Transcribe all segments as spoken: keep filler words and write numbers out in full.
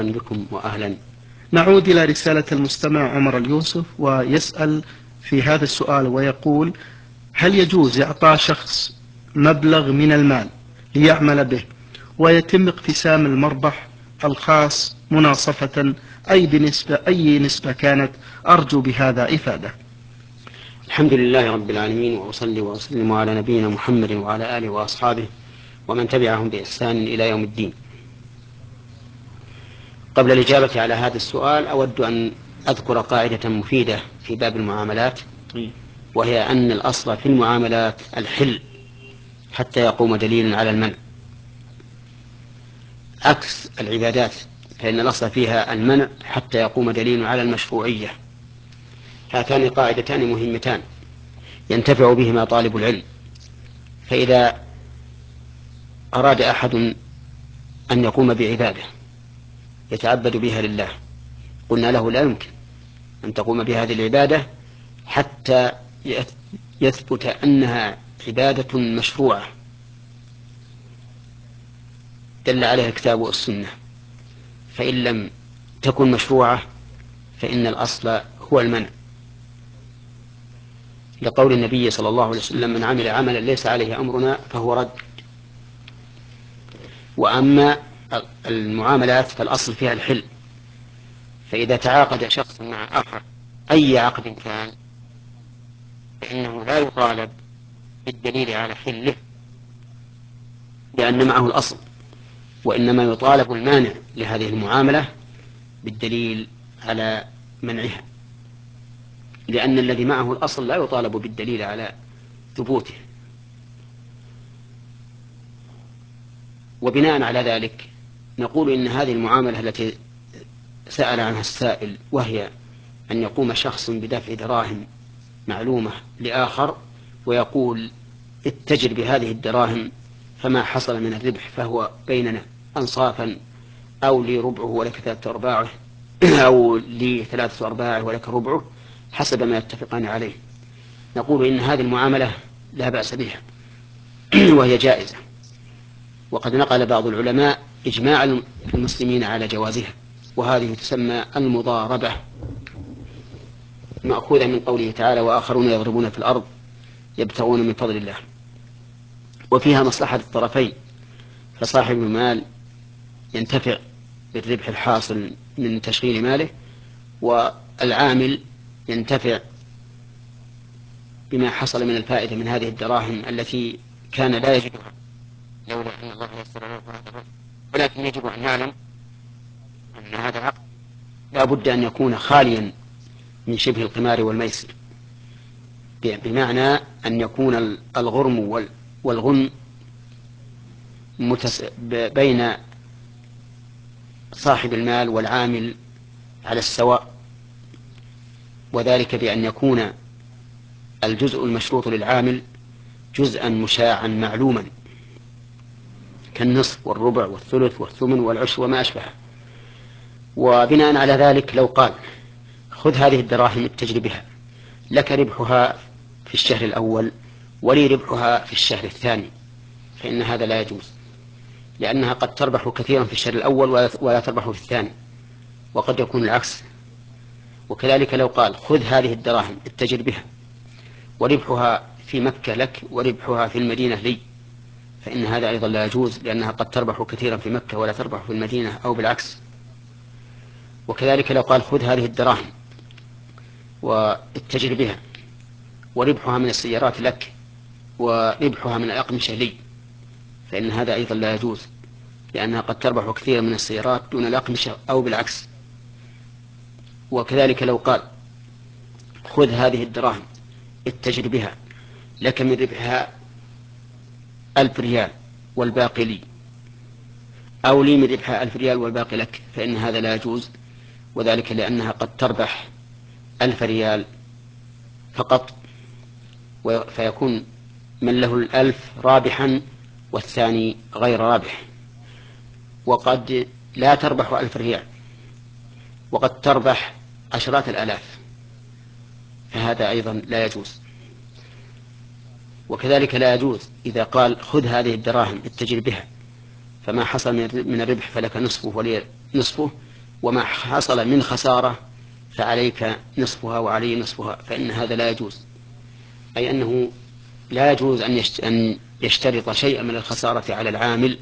بكم وأهلا. نعود إلى رسالة المستمع عمر اليوسف، ويسأل في هذا السؤال ويقول: هل يجوز إعطاء شخص مبلغ من المال ليعمل به ويتم اقتسام المربح الخاص مناصفة أي بنسبة أي نسبة كانت؟ أرجو بهذا إفادة. الحمد لله رب العالمين، وأصلي وأسلم على نبينا محمد وعلى آله وأصحابه ومن تبعهم بإحسان إلى يوم الدين. قبل الإجابة على هذا السؤال أود أن أذكر قاعدة مفيدة في باب المعاملات، وهي أن الأصل في المعاملات الحل حتى يقوم دليل على المنع، عكس العبادات فإن الأصل فيها المنع حتى يقوم دليل على المشروعية. هاتان قاعدتان مهمتان ينتفع بهما طالب العلم، فإذا أراد أحد أن يقوم بعبادة يتعبد بها لله، قلنا له لا يمكن أن تقوم بهذه العبادة حتى يثبت أنها عبادة مشروعة دل عليها الكتاب والسنة، فإن لم تكن مشروعة فإن الأصل هو المنع، لقول النبي صلى الله عليه وسلم: من عمل عملا ليس عليه أمرنا فهو رد. وأما المعاملات فالأصل فيها الحل، فإذا تعاقد شخص مع آخر أي عقد كان فإنه لا يطالب بالدليل على حله لأن معه الأصل، وإنما يطالب المانع لهذه المعاملة بالدليل على منعها، لأن الذي معه الأصل لا يطالب بالدليل على ثبوته. وبناء على ذلك نقول إن هذه المعاملة التي سأل عنها السائل، وهي أن يقوم شخص بدفع دراهم معلومة لآخر ويقول: اتجر بهذه الدراهم فما حصل من الربح فهو بيننا أنصافا، أو لي ربعه ولك ثلاثة أرباعه، أو لي ثلاثة أرباعه ولك ربعه، حسب ما يتفقان عليه. نقول إن هذه المعاملة لا بأس بها وهي جائزة، وقد نقل بعض العلماء إجماع المسلمين على جوازها، وهذه تسمى المضاربة، مأخوذة من قوله تعالى: وآخرون يضربون في الأرض يبتغون من فضل الله. وفيها مصلحة الطرفين، فصاحب المال ينتفع بالربح الحاصل من تشغيل ماله، والعامل ينتفع بما حصل من الفائدة من هذه الدراهم التي كان لا يجدها لولا أن الله يسر له هذا الرزق. ولكن يجب أن نعلم أن هذا العقد لا بد أن يكون خاليا من شبه القمار والميسر، بمعنى أن يكون الغرم والغنم متس... بين صاحب المال والعامل على السواء، وذلك بأن يكون الجزء المشروط للعامل جزءا مشاعا معلوما كالنصف والربع والثلث والثمن والعشر وما أشبه. وبناء على ذلك لو قال: خذ هذه الدراهم اتجر بها، لك ربحها في الشهر الأول ولي ربحها في الشهر الثاني، فإن هذا لا يجوز، لأنها قد تربح كثيرا في الشهر الأول ولا تربح في الثاني، وقد يكون العكس. وكذلك لو قال: خذ هذه الدراهم اتجر بها وربحها في مكة لك وربحها في المدينة لي، فإن هذا أيضا لا يجوز، لأنها قد تربح كثيرا في مكة ولا تربح في المدينة أو بالعكس. وكذلك لو قال: خذ هذه الدراهم واتجر بها وربحها من السيارات لك وربحها من الأقمشة لي، فإن هذا أيضا لا يجوز، لأنها قد تربح كثيرا من السيارات دون الأقمشة أو بالعكس. وكذلك لو قال: خذ هذه الدراهم اتجر بها، لك من ربحها ألف ريال والباقي لي، أو لي من ربحها ألف ريال والباقي لك، فإن هذا لا يجوز، وذلك لأنها قد تربح ألف ريال فقط، فيكون من له الألف رابحا والثاني غير رابح. وقد لا تربح ألف ريال وقد تربح عشرات الآلاف، فهذا أيضا لا يجوز. وكذلك لا يجوز إذا قال: خذ هذه الدراهم اتجر بها فما حصل من الربح فلك نصفه ولي نصفه، وما حصل من خسارة فعليك نصفها وعلي نصفها، فإن هذا لا يجوز، أي أنه لا يجوز أن يشترط شيئا من الخسارة على العامل،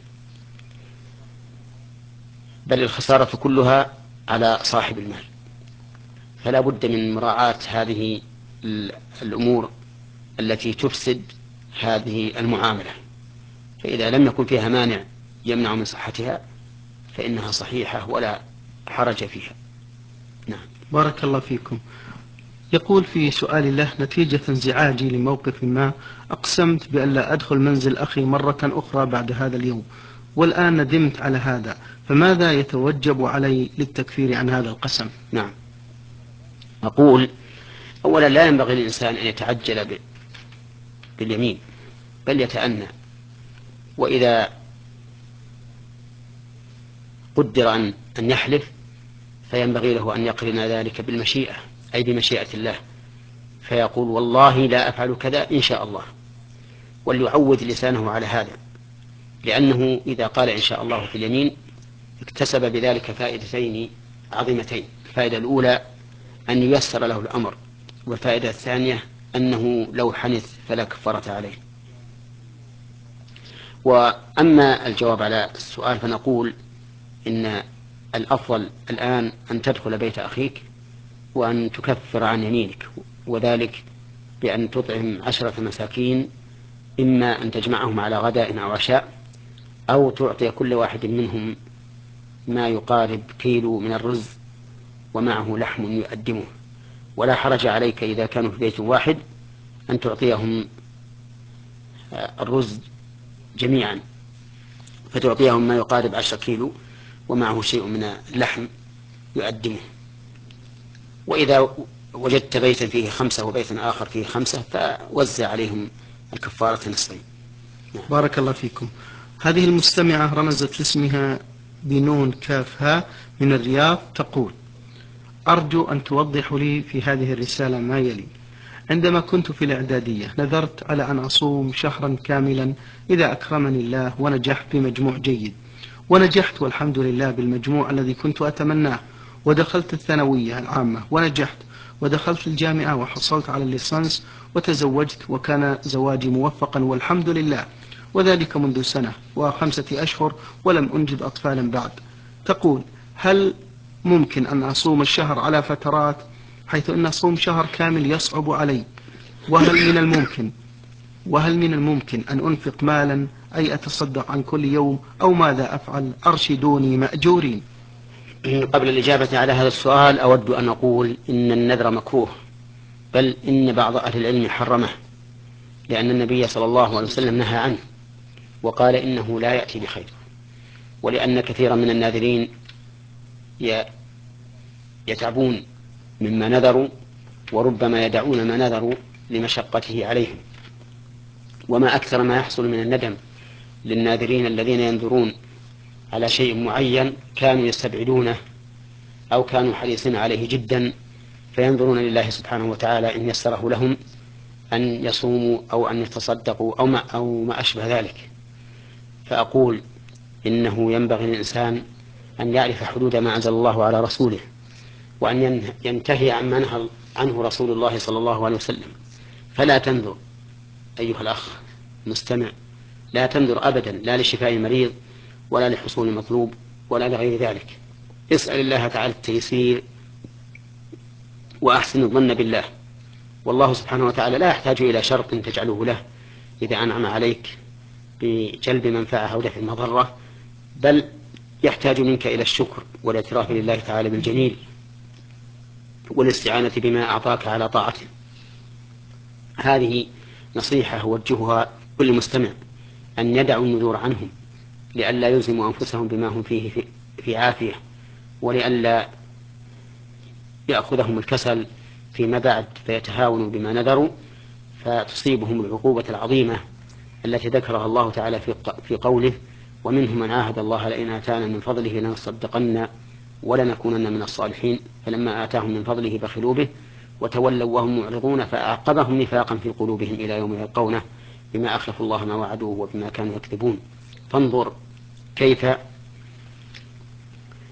بل الخسارة كلها على صاحب المال. فلا بد من مراعاة هذه الأمور التي تفسد هذه المعاملة، فإذا لم يكن فيها مانع يمنع من صحتها فإنها صحيحة ولا حرج فيها. نعم. بارك الله فيكم. يقول في سؤال له: نتيجة انزعاجي لموقف ما أقسمت بأن لا أدخل منزل أخي مرة أخرى بعد هذا اليوم، والآن ندمت على هذا، فماذا يتوجب علي للتكفير عن هذا القسم؟ نعم. أقول أولا لا ينبغي للإنسان أن يتعجل باليمين، بل يتأنى، وإذا قدر أن أن يحلف فينبغي له أن يقرن ذلك بالمشيئة، أي بمشيئة الله، فيقول والله لا أفعل كذا إن شاء الله، وليعود لسانه على هذا، لأنه إذا قال إن شاء الله في اليمين اكتسب بذلك فائدتين عظيمتين: الفائدة الأولى أن ييسر له الأمر، والفائدة الثانية أنه لو حنث فلا كفارة عليه. وأما الجواب على السؤال فنقول إن الأفضل الآن أن تدخل بيت أخيك وأن تكفر عن يمينك، وذلك بأن تطعم عشرة مساكين، إما أن تجمعهم على غداء أو عشاء، أو تعطي كل واحد منهم ما يقارب كيلو من الرز ومعه لحم يقدمه. ولا حرج عليك إذا كانوا في بيت واحد أن تعطيهم الرز جميعا، فتعطيهم ما يقارب عشر كيلو ومعه شيء من اللحم يقدمه. وإذا وجدت بيتا فيه خمسة وبيتا آخر فيه خمسة فوزع عليهم الكفارة نصفين. بارك الله فيكم. هذه المستمعة رمزت لاسمها بنون كاف ها من الرياض، تقول: أرجو أن توضحوا لي في هذه الرسالة ما يلي. عندما كنت في الإعدادية نذرت على أن أصوم شهرا كاملا إذا أكرمني الله ونجحت بمجموع جيد، ونجحت والحمد لله بالمجموع الذي كنت أتمناه، ودخلت الثانوية العامة ونجحت، ودخلت الجامعة وحصلت على الليسانس وتزوجت، وكان زواجي موفقا والحمد لله، وذلك منذ سنة وخمسة أشهر ولم أنجب أطفالا بعد. تقول: هل ممكن أن أصوم الشهر على فترات، حيث أن صوم شهر كامل يصعب علي؟ وهل من الممكن وهل من الممكن أن أنفق مالا، أي أتصدق عن كل يوم، أو ماذا أفعل؟ أرشدوني مأجورين. قبل الإجابة على هذا السؤال أود أن أقول إن النذر مكروه، بل إن بعض أهل العلم حرمه، لأن النبي صلى الله عليه وسلم نهى عنه وقال إنه لا يأتي بخير، ولأن كثيرا من الناذرين يتعبون مما نذروا، وربما يدعون ما نذروا لمشقته عليهم. وما أكثر ما يحصل من الندم للناذرين الذين ينذرون على شيء معين كانوا يستبعدونه أو كانوا حريصين عليه جدا، فينظرون لله سبحانه وتعالى إن يسره لهم أن يصوموا أو أن يتصدقوا أو ما, أو ما أشبه ذلك. فأقول إنه ينبغي للإنسان أن يعرف حدود ما أنزل الله على رسوله، وأن ينتهي عما نهى عنه رسول الله صلى الله عليه وسلم. فلا تنذر أيها الأخ مستمع، لا تنذر أبدا، لا لشفاء المريض ولا لحصول مطلوب ولا لغير ذلك. اسأل الله تعالى التيسير وأحسن الظن بالله، والله سبحانه وتعالى لا يحتاج إلى شرط تجعله له إذا أنعم عليك بجلب منفعة أو دفع مضرة، بل يحتاج منك إلى الشكر والاعتراف لله تعالى بالجميل والاستعانة بما أعطاك على طاعته. هذه نصيحة أوجهها كل مستمع، أن يدعوا النذور عنهم لئلا يلزموا أنفسهم بما هم فيه في, في عافية، ولئلا يأخذهم الكسل فيما بعد فيتهاونوا بما نذروا فتصيبهم العقوبة العظيمة التي ذكرها الله تعالى في قوله: ومنهم من عاهد الله لئن آتانا من فضله لنصدقن ولنكونن من الصالحين، فلما آتاهم من فضله بخلوا به وتولوا وهم معرضون فأعقبهم نفاقا في قلوبهم إلى يوم يلقونه بما أخلفوا الله ما وعدوه وبما كانوا يكذبون. فانظر كيف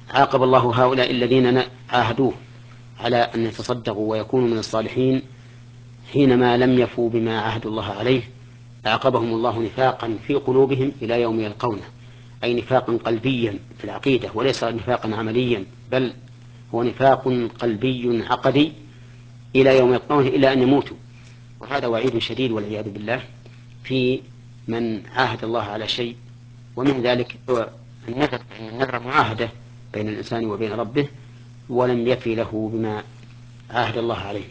عاقب الله هؤلاء الذين عاهدوه على أن يتصدقوا ويكونوا من الصالحين حينما لم يفوا بما عاهدوا الله عليه، عاقبهم الله نفاقا في قلوبهم إلى يوم يلقونه، أي نفاقا قلبيا في العقيدة وليس نفاقا عمليا، بل هو نفاق قلبي عقدي إلى يوم يلقونه إلى أن يموتوا. وهذا وعيد شديد والعياذ بالله في من عاهد الله على شيء، ومن ذلك النذر، النذر معاهدة بين الإنسان وبين ربه ولم يفي له بما عاهد الله عليه.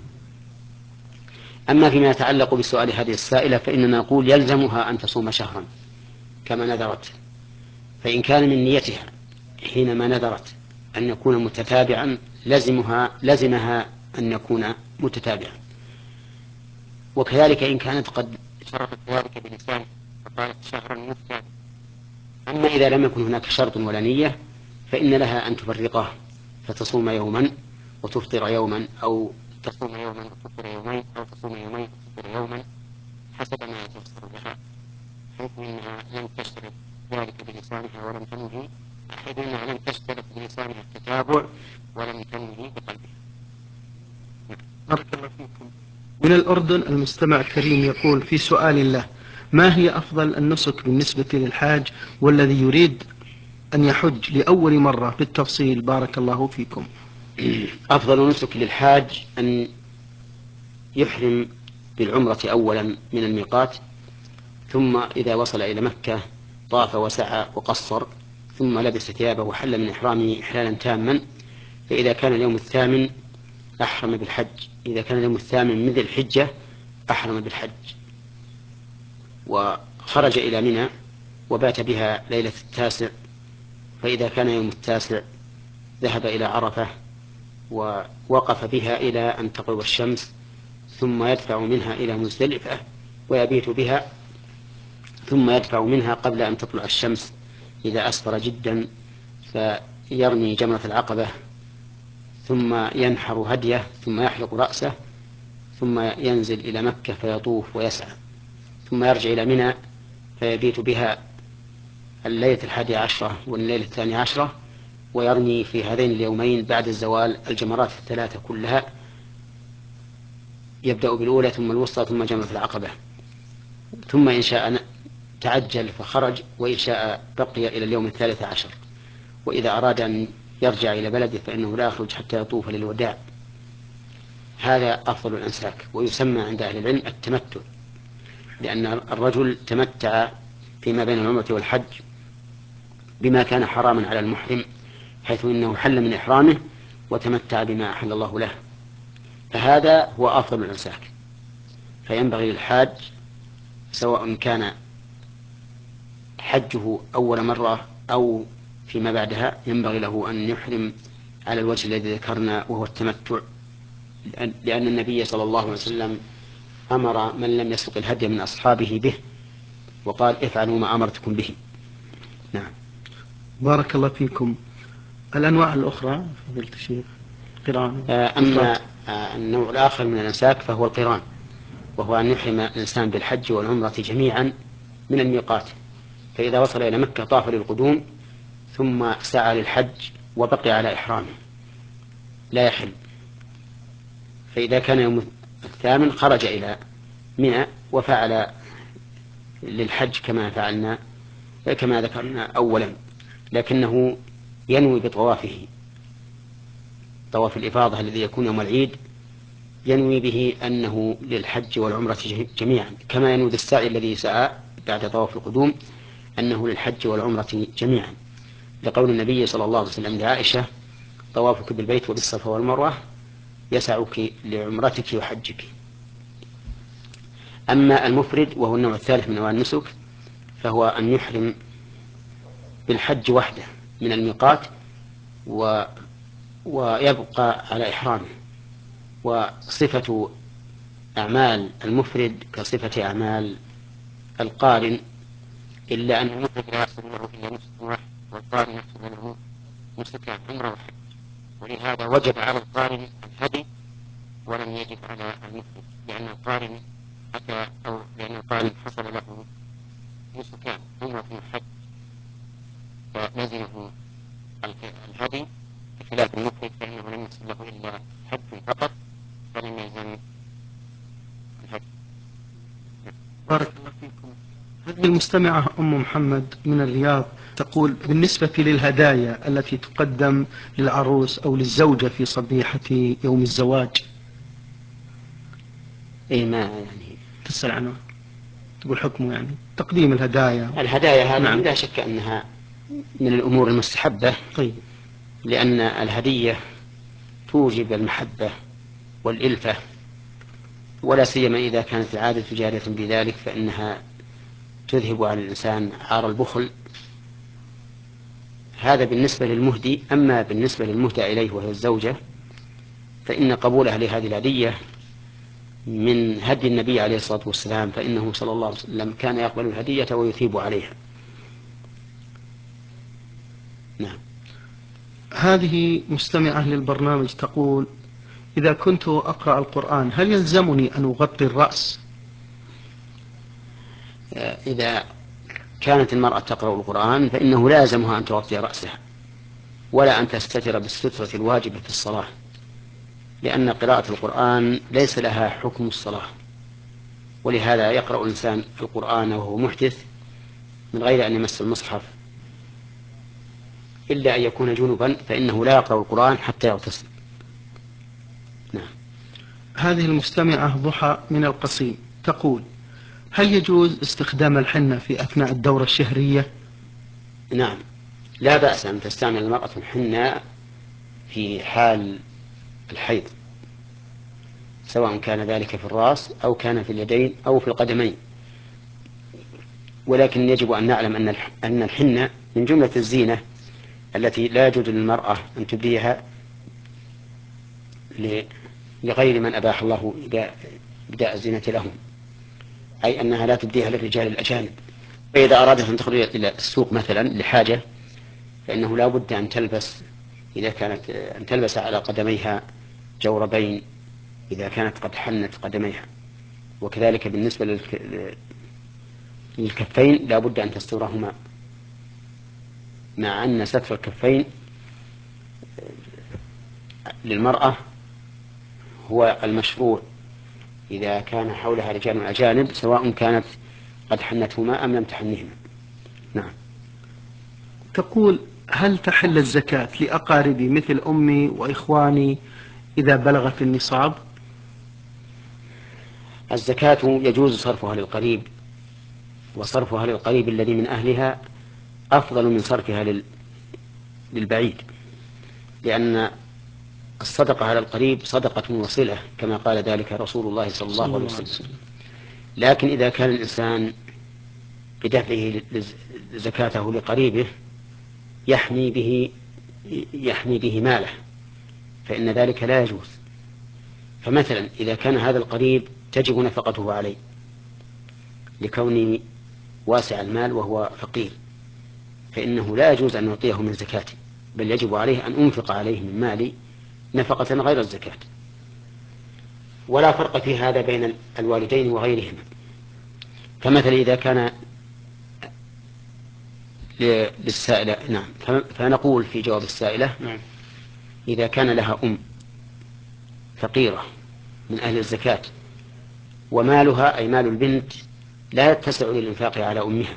أما فيما يتعلق بسؤال هذه السائلة فإننا نقول يلزمها أن تصوم شهرا كما نذرت، فإن كان من نيتها حينما نذرت أن يكون متتابعا لزمها لزمها أن يكون متتابعا. وكذلك إن كانت قد شرطت ذلك بلسان فقالت شهرا متتابعا. أما إذا لم يكن هناك شرط ولا نية فإن لها أن تفرقه، فتصوم يوما وتفطر يوما، أو تصوم يوما وتفطر يومين، أو تصوم يومين وتفطر يوما حسب ما يتيسر بها، حيث أنها لم تشترط ذلك بلسانها ولم تنوي، حيث أنها لم تشترط بلسانها التتابع ولم تنوي بقلبها. بارك الله فيكم. من الأردن المستمع الكريم يقول في سؤال له: ما هي أفضل النسك بالنسبة للحاج والذي يريد أن يحج لأول مرة بالتفصيل؟ بارك الله فيكم. أفضل نسك للحاج أن يحرم بالعمرة أولا من الميقات، ثم إذا وصل إلى مكة طاف وسعى وقصر، ثم لبس ثيابه وحل من إحرامه إحلالا تاما. فإذا كان اليوم الثامن أحرم بالحج، إذا كان اليوم الثامن من ذي الحجة أحرم بالحج، وخرج إلى منى وبات بها ليلة التاسع. فإذا كان يوم التاسع ذهب إلى عرفة ووقف بها إلى أن تغرب الشمس، ثم يدفع منها إلى مزدلفة ويبيت بها، ثم يدفع منها قبل أن تطلع الشمس إذا أسفر جدا، فيرمي جمرة العقبة، ثم ينحر هديه، ثم يحلق رأسه، ثم ينزل إلى مكة فيطوف ويسعى، ثم يرجع إلى منى فيبيت بها الليلة الحادية عشرة والليلة الثانية عشرة، ويرمي في هذين اليومين بعد الزوال الجمرات الثلاثة كلها، يبدأ بالأولى ثم الوسطى ثم جمرة العقبة، ثم إن شاء تعجل فخرج، وإن شاء بقي إلى اليوم الثالث عشر. وإذا أراد أن يرجع إلى بلده فإنه لا يخرج حتى يطوف للوداع. هذا أفضل الأنساك، ويسمى عند أهل العلم التمتع، لأن الرجل تمتع فيما بين العمرة والحج بما كان حراما على المحرم، حيث إنه حل من إحرامه وتمتع بما أحل الله له، فهذا هو أفضل الأنساك. فينبغي للحاج سواء كان حجه أول مرة أو فيما بعدها ينبغي له أن يحرم على الوجه الذي ذكرنا وهو التمتع، لأن النبي صلى الله عليه وسلم أمر من لم يسلق الهدي من أصحابه به وقال افعلوا ما أمرتكم به. نعم. بارك الله فيكم. الأنواع الأخرى فضيلة الشيخ قران. أما النوع الآخر من الأنساك فهو القران، وهو أن يحرم الإنسان بالحج والعمرة جميعا من الميقات، فإذا وصل إلى مكة طاف للقدوم ثم سعى للحج وبقي على إحرامه لا يحل. فإذا كان يوم الثامن خرج إلى منى وفعل للحج كما فعلنا كما ذكرنا أولا، لكنه ينوي بطوافه طواف الإفاضة الذي يكون يوم العيد، ينوي به أنه للحج والعمرة جميعا، كما ينوي بالسعي الذي سعى بعد طواف القدوم أنه للحج والعمرة جميعا، لقول النبي صلى الله عليه وسلم لعائشة: طوافك بالبيت وبالصفا والمروة يسعك لعمرتك وحجك. أما المفرد وهو النوع الثالث من أنواع النسك فهو أن يحرم بالحج وحده من الميقات و... ويبقى على إحرامه. وصفة أعمال المفرد كصفة أعمال القارن، إلا أن المفرد لا يحصل له إلا نسك واحد، والقارن يحصل له نسك عمرة وحج، ولهذا وجب على القارن الهدي ولم يجب على المفرد، لأن القارن أتى أو لأن القارن حصل له نسكان عمرة وحج، فلزمه الهدي بخلاف المفرد فإنه لم يصل له إلا حج فقط فلم يلزم الهدي. بارك الله فيكم. هذه المستمعة أم محمد من الرياض تقول: بالنسبة للهدايا التي تقدم للعروس أو للزوجة في صبيحة يوم الزواج. إيه ما يعني تسأل عنه، تقول حكمه يعني تقديم الهدايا. الهدايا هذه نعم. لا شك أنها من الأمور المستحبة. طيب. لأن الهدية توجب المحبة والإلفة، ولا سيما إذا كانت العادة جارية بذلك فإنها تذهب عن الإنسان عار البخل. هذا بالنسبة للمهدي. أما بالنسبة للمهدى إليه وهي الزوجة فإن قبولها لهذه الهدية من هدي النبي عليه الصلاة والسلام، فإنه صلى الله عليه وسلم كان يقبل الهدية ويثيب عليها. نعم. هذه مستمعة للبرنامج تقول: إذا كنت أقرأ القرآن هل يلزمني أن أغطي الرأس؟ إذا كانت المرأة تقرأ القرآن فإنه لازمها أن تغطي رأسها، ولا أن تستتر بالسترة الواجبة في الصلاة، لأن قراءة القرآن ليس لها حكم الصلاة. ولهذا يقرأ الإنسان القرآن وهو محدث من غير أن يمس المصحف، إلا أن يكون جنبا فإنه لا يقرأ القرآن حتى يغتسل. نعم. هذه المستمعة ضحى من القصيم تقول: هل يجوز استخدام الحنة في أثناء الدورة الشهرية؟ نعم، لا بأس أن تستعمل المرأة الحنة في حال الحيض، سواء كان ذلك في الرأس أو كان في اليدين أو في القدمين. ولكن يجب أن نعلم أن الحنة من جملة الزينة التي لا يجوز للمرأة أن تبديها لغير من أباح الله إبداء الزينة لهم، أي أنها لا تبديها للرجال الأجانب. فإذا أرادت أن تخرج إلى السوق مثلا لحاجة فإنه لا بد أن تلبس، إذا كانت أن تلبس على قدميها جوربين إذا كانت قد حنت قدميها، وكذلك بالنسبة للكفين لا بد أن تسترهما، مع أن ستر الكفين للمرأة هو المشروع إذا كان حولها رجال أجانب، سواء كانت قد حنتهما أم لم تحنهما. نعم. تقول: هل تحل الزكاة لأقاربي مثل أمي وإخواني إذا بلغت النصاب؟ الزكاة يجوز صرفها للقريب، وصرفها للقريب الذي من أهلها أفضل من صرفها لل... للبعيد، لأن الصدقة على القريب صدقة وصلة كما قال ذلك رسول الله صلى الله عليه وسلم. لكن إذا كان الإنسان بدفعه زكاته لقريبه يحمي به يحمي به ماله فإن ذلك لا يجوز. فمثلا إذا كان هذا القريب تجب نفقته عليه لكونه واسع المال وهو فقير، فإنه لا يجوز أن نعطيه من زكاته، بل يجب عليه أن أنفق عليه من مالي نفقة غير الزكاة. ولا فرق في هذا بين الوالدين وغيرهما. فمثلا إذا كان للسائلة، نعم، فنقول في جواب السائلة: نعم. إذا كان لها أم فقيرة من أهل الزكاة ومالها أي مال البنت لا يتسع للإنفاق على أمها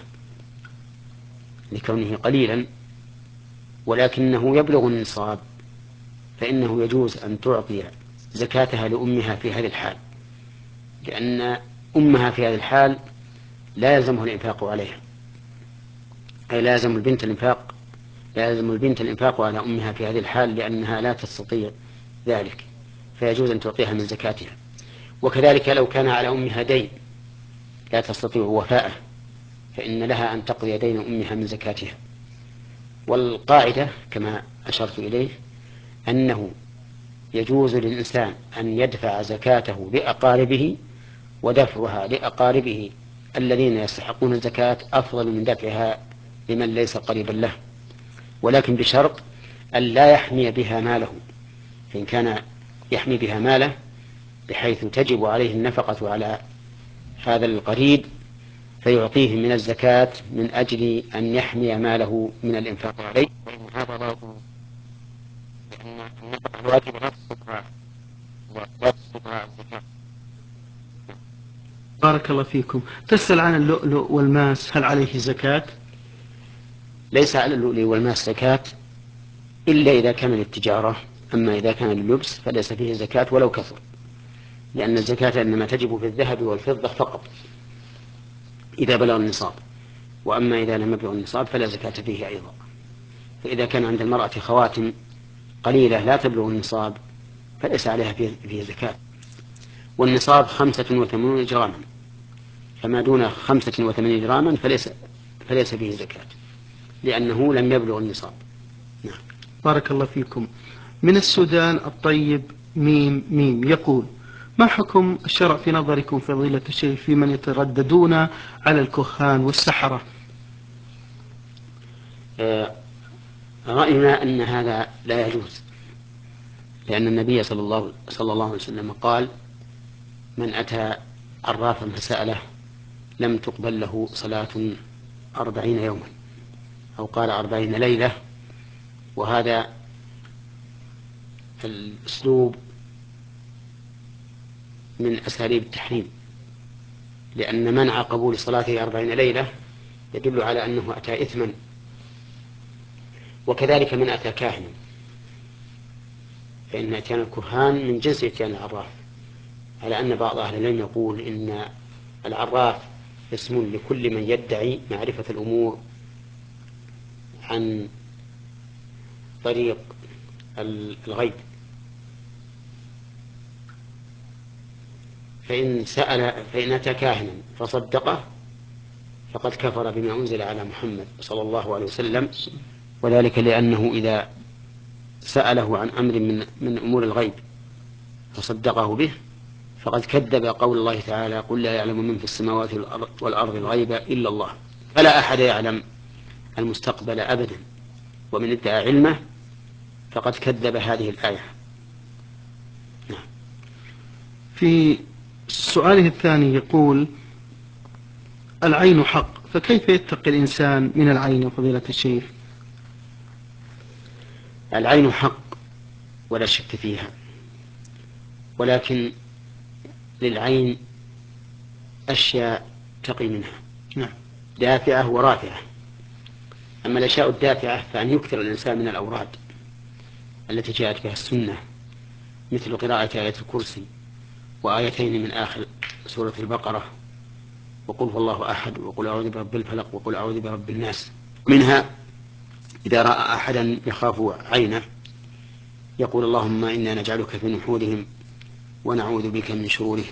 لكونه قليلا ولكنه يبلغ النصاب، فإنه يجوز أن تعطي زكاتها لأمها في هذه الحال، لأن أمها في هذه الحال لا يلزمه الإنفاق عليها، أي لا يلزم البنت الإنفاق لا يلزم البنت الإنفاق على أمها في هذه الحال لأنها لا تستطيع ذلك، فيجوز أن تعطيها من زكاتها. وكذلك لو كان على أمها دين لا تستطيع وفاءه فإن لها أن تقضي دين أمها من زكاتها. والقاعدة كما أشرت إليه أنه يجوز للإنسان أن يدفع زكاته لأقاربه، ودفعها لأقاربه الذين يستحقون الزكاة أفضل من دفعها لمن ليس قريبا له، ولكن بشرط أن لا يحمي بها ماله. فإن كان يحمي بها ماله بحيث تجب عليه النفقة على هذا القريب فيعطيه من الزكاة من أجل أن يحمي ماله من الإنفاق عليه، وإن هذا لا يجوز، لأن النفقة الواجبة لا تسقطها لا تسقطها الزكاة. بارك الله فيكم. تسأل عن اللؤلؤ والماس، هل عليه زكاة؟ ليس على اللؤلؤ والماس زكاة إلا إذا كان للتجارة، أما إذا كان لللبس فليس فيه زكاة ولو كثر، لأن الزكاة إنما تجب في الذهب والفضة فقط إذا بلغ النصاب، وأما إذا لم يبلغ النصاب فلا زكاة فيه أيضا. فإذا كان عند المرأة خواتم قليلة لا تبلغ النصاب فليس عليها فيه, فيه زكاة. والنصاب خمسة وثمانون جراما، فما دون خمسة وثمانين جراما فليس, فليس فيه زكاة لأنه لم يبلغ النصاب. نعم. بارك الله فيكم. من السودان الطيب ميم ميم يقول: ما حكم الشرع في نظركم فضيلة الشيخ في من يترددون على الكهان والسحرة؟ آه رأينا أن هذا لا يجوز، لأن النبي صلى الله, صلى الله عليه وسلم قال: من أتى عرافا فسأله لم تقبل له صلاة أربعين يوما، أو قال أربعين ليلة. وهذا الأسلوب من أساليب التحريم، لأن منع قبول صلاته أربعين ليلة يدل على أنه أتى إثما. وكذلك من أتى كاهنا، فإن أتيان الكهان من جنس أتيان العراف، على أن بعض أهل العلم يقول إن العراف اسم لكل من يدعي معرفة الأمور عن طريق الغيب، فإن سأل فإن أتى كاهنا فصدقه فقد كفر بما أنزل على محمد صلى الله عليه وسلم، وذلك لأنه إذا سأله عن أمر من, من أمور الغيب فصدقه به فقد كذب قول الله تعالى: قل لا يعلم من في السماوات والأرض الغيب إلا الله. فلا أحد يعلم المستقبل أبدا، ومن ادعى علمه فقد كذب هذه الآية. نعم. في سؤاله الثاني يقول: العين حق، فكيف يتقي الإنسان من العين فضيلة الشيخ؟ العين حق ولا شك فيها، ولكن للعين أشياء تقي منها، نعم، دافعة ورافعة. أما الأشياء الدافعة فأن يكثر الإنسان من الأوراد التي جاءت بها السنة، مثل قراءة آية الكرسي وآيتين من آخر سورة البقرة، وقل هو الله أحد، وقل أعوذ برب الفلق، وقل أعوذ برب الناس. منها إذا رأى أحدا يخاف عينه يقول: اللهم إنا نجعلك في نحورهم ونعوذ بك من شرورهم.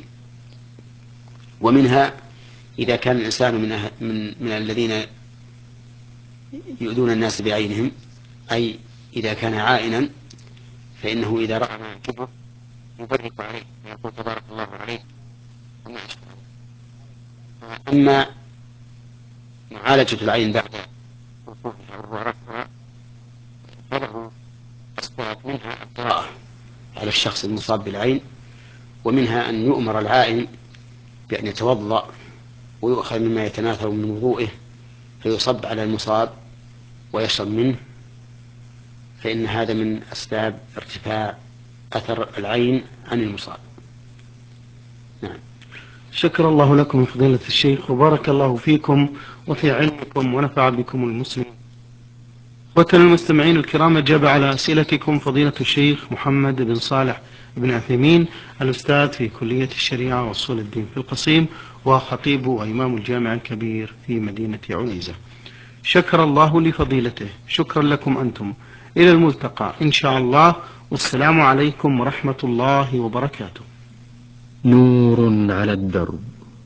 ومنها إذا كان الإنسان من, أه... من... من الذين يؤذون الناس بعينهم، أي إذا كان عائنا فإنه إذا رأى ما يعجبه يبرك عليه ويقول تبارك الله عليه وما أشبه. أما معالجة العين بعد وصولها ورفعها فله أسباب، منها القراءة على الشخص المصاب بالعين، ومنها أن يؤمر العائن بأن يتوضأ ويؤخذ مما يتناثر من وضوئه فيصب على المصاب ويشرب منه، فإن هذا من أسباب ارتفاع أثر العين عن المصاب. نعم. شكر الله لكم فضيلة الشيخ، وبارك الله فيكم وفي علمكم ونفع بكم المسلمين. وكان المستمعين الكرام، أجاب على أسئلتكم فضيلة الشيخ محمد بن صالح بن عثيمين، الأستاذ في كلية الشريعة وأصول الدين في القصيم، وخطيب وإمام الجامع الكبير في مدينة عنيزة. شكر الله لفضيلته. شكرا لكم أنتم. إلى الملتقى إن شاء الله، والسلام عليكم ورحمة الله وبركاته. نور على الدرب،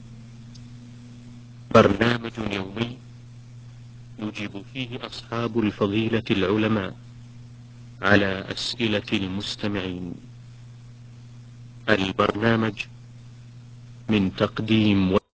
برنامج يومي يجيب فيه أصحاب الفضيلة العلماء على أسئلة المستمعين. البرنامج من تقديم